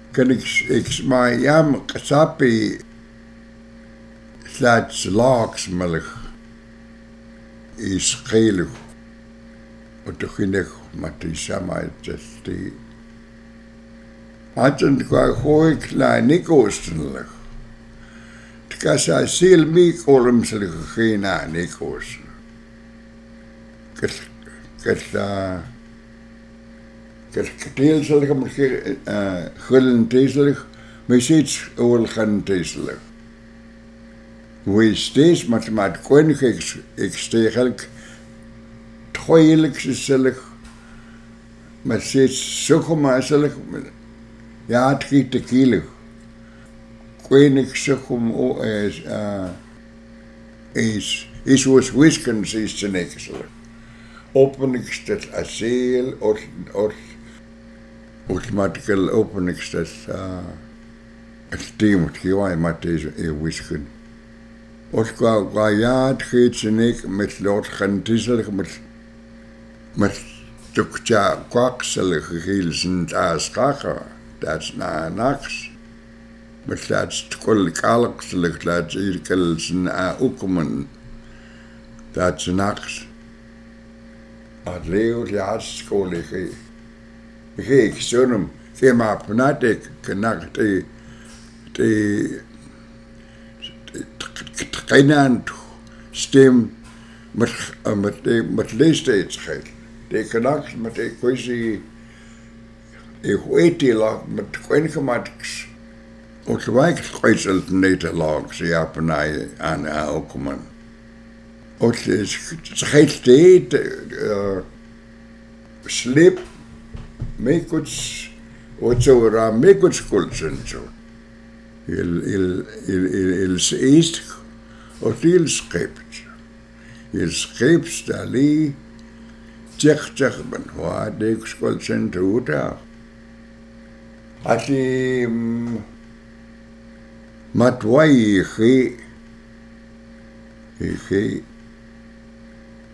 kan ik maar jam kasapi slats laks melch is gelig otochinig matisama testi atend kwa gooi klein nikostenlig tkasa sil mi kolmselig gena nikos Kerteelselig, maar gullenteeselig, maar steeds oorganteeselig. Hoe is steeds, maar het koning, ik steeg eigenlijk tweelijkselig, maar steeds zo gemakkelijk, ja, het giet te kielig. Koning zich om is was wiskens is te nekeselig. Openingstad asiel, automatical openingstad het team het gewoon met deze wisken. Als qua ja het gaat ze niet met lot gaan tisselig met tukja kwakselig gegelsen aanschaken. Dat is na nachts. Met dat kolkalkselig dat hier kelsen aankomen. Dat is nachts. Het leeuw laatst school ik zo'n hem geen maar vanuit ik kan de geen stem met leeftijdsgeld de kanaks met de kwestie ik weet die lag met geen gemaakt ons wijk kwijzelt niet lang ze ja vanuit aan ook man het geeft de sleep meekuts wat zo raam meekuts kulsen zo il seist of il schept stali zeg ben wat de kulsen doet ati matwai ge